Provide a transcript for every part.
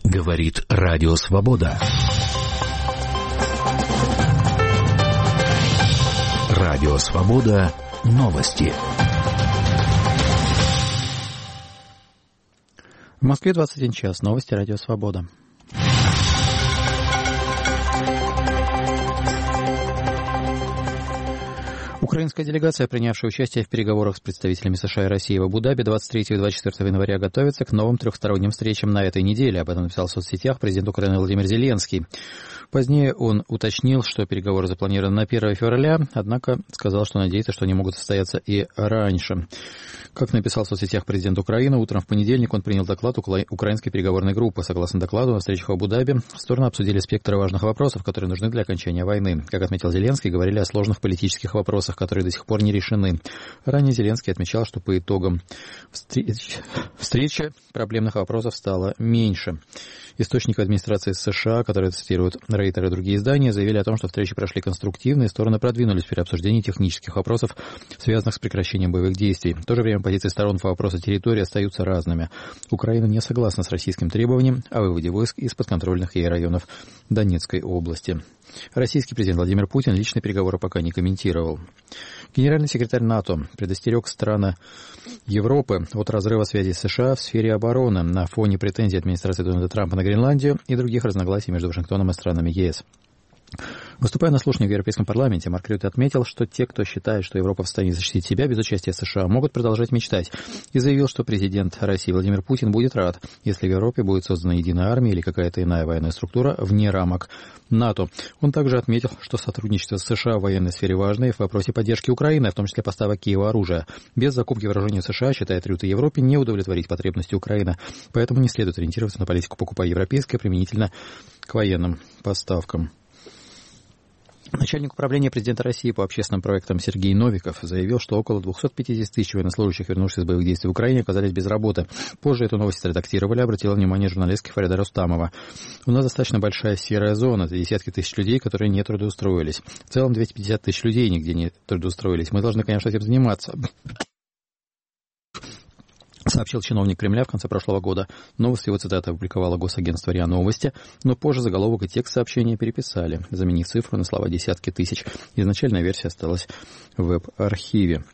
Говорит Радио Свобода. Радио Свобода. Новости. В Москве 21 час. Новости Радио Свобода. Украинская делегация, принявшая участие в переговорах с представителями США и России в Абу-Даби 23 и 24 января, готовится к новым трехсторонним встречам на этой неделе. Об этом написал в соцсетях президент Украины Владимир Зеленский. Позднее он уточнил, что переговоры запланированы на 1 февраля, однако сказал, что надеется, что они могут состояться и раньше. Как написал в соцсетях президент Украины, утром в понедельник он принял доклад украинской переговорной группы. Согласно докладу, на встречах в Абу-Даби стороны обсудили спектр важных вопросов, которые нужны для окончания войны. Как отметил Зеленский, говорили о сложных политических вопросах, которые до сих пор не решены. Ранее Зеленский отмечал, что по итогам встречи проблемных вопросов стало меньше. Источники администрации США, которые цитируют Рейтер и другие издания, заявили о том, что встречи прошли конструктивно, и стороны продвинулись при обсуждении технических вопросов, связанных с прекращением боевых действий. В то же время позиции сторон по вопросу территории остаются разными. Украина не согласна с российским требованием о выводе войск из подконтрольных ей районов Донецкой области. Российский президент Владимир Путин личные переговоры пока не комментировал. Генеральный секретарь НАТО предостерег страны Европы от разрыва связей с США в сфере обороны на фоне претензий администрации Дональда Трампа на Гренландию и других разногласий между Вашингтоном и странами ЕС. Выступая на слушании в Европейском парламенте, Марк Рютте отметил, что те, кто считает, что Европа в состоянии защитить себя без участия США, могут продолжать мечтать, и заявил, что президент России Владимир Путин будет рад, если в Европе будет создана единая армия или какая-то иная военная структура вне рамок НАТО. Он также отметил, что сотрудничество с США в военной сфере важно и в вопросе поддержки Украины, в том числе поставок Киеву оружия. Без закупки вооружений США, считает Рютте, Европе не удовлетворить потребности Украины, поэтому не следует ориентироваться на политику «покупай европейское» применительно к военным поставкам. Начальник управления президента России по общественным проектам Сергей Новиков заявил, что около 250 тысяч военнослужащих, вернувшихся с боевых действий в Украине, оказались без работы. Позже эту новость редактировали, обратила внимание журналистка Фарида Рустамова. У нас достаточно большая серая зона, это десятки тысяч людей, которые не трудоустроились. В целом 250 тысяч людей нигде не трудоустроились. Мы должны, конечно, этим заниматься, сообщил чиновник Кремля в конце прошлого года. Новость его цитаты опубликовало госагентство РИА Новости, но позже заголовок и текст сообщения переписали, заменив цифру на слова «десятки тысяч». Изначальная версия осталась в веб-архиве.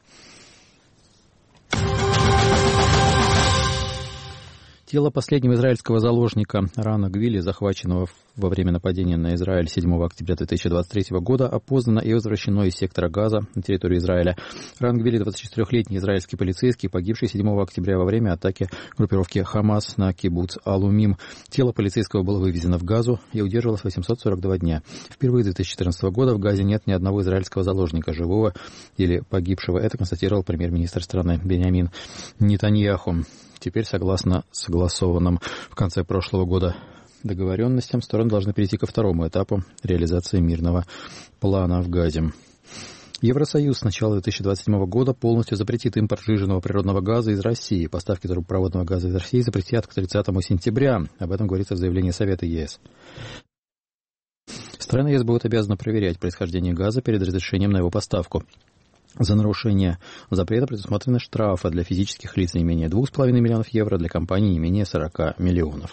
Тело последнего израильского заложника Рана Гвили, захваченного во время нападения на Израиль 7 октября 2023 года, опознано и возвращено из сектора Газа на территорию Израиля. Ран Гвили, 24-летний израильский полицейский, погибший 7 октября во время атаки группировки Хамас на кибуц Алумим. Тело полицейского было вывезено в Газу и удерживалось 842 дня. Впервые с 2014 года в Газе нет ни одного израильского заложника, живого или погибшего. Это констатировал премьер-министр страны Биньямин Нетаньяху. Теперь, согласно согласованным в конце прошлого года договоренностям, стороны должны перейти ко второму этапу реализации мирного плана в Газе. Евросоюз с начала 2027 года полностью запретит импорт сжиженного природного газа из России. Поставки трубопроводного газа из России запретят к 30 сентября. Об этом говорится в заявлении Совета ЕС. Страны ЕС будут обязаны проверять происхождение газа перед разрешением на его поставку. За нарушение запрета предусмотрены штрафы для физических лиц не менее 2,5 миллионов евро, для компаний не менее 40 миллионов.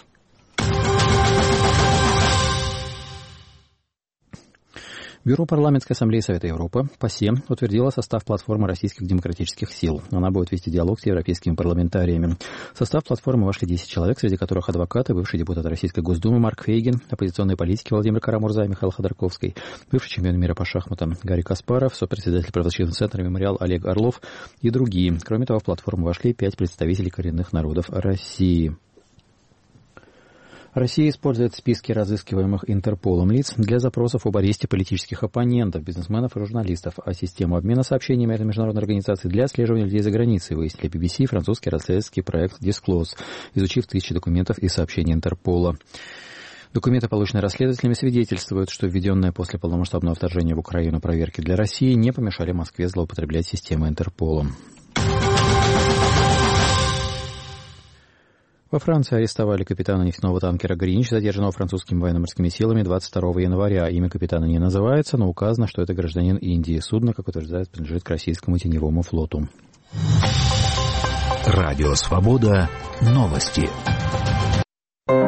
Бюро Парламентской ассамблеи Совета Европы, ПАСЕ, утвердило состав платформы российских демократических сил. Она будет вести диалог с европейскими парламентариями. В состав платформы вошли 10 человек, среди которых адвокаты, бывший депутат Российской Госдумы Марк Фейгин, оппозиционные политики Владимир Карамурза и Михаил Ходорковский, бывший чемпион мира по шахматам Гарри Каспаров, сопредседатель правозащитного центра «Мемориал» Олег Орлов и другие. Кроме того, в платформу вошли 5 представителей коренных народов России. Россия использует списки разыскиваемых Интерполом лиц для запросов об аресте политических оппонентов, бизнесменов и журналистов, а систему обмена сообщениями этой международной организации для отслеживания людей за границей выяснили BBC и французский расследовательский проект Disclose, изучив тысячи документов и сообщений Интерпола. Документы, полученные расследователями, свидетельствуют, что введенные после полномасштабного вторжения в Украину проверки для России не помешали Москве злоупотреблять системой Интерпола. Во Франции арестовали капитана нефтяного танкера «Гринч», задержанного французскими военно-морскими силами 22 января. Имя капитана не называется, но указано, что это гражданин Индии. Судно, как утверждают, принадлежит к российскому теневому флоту. Радио «Свобода». Новости.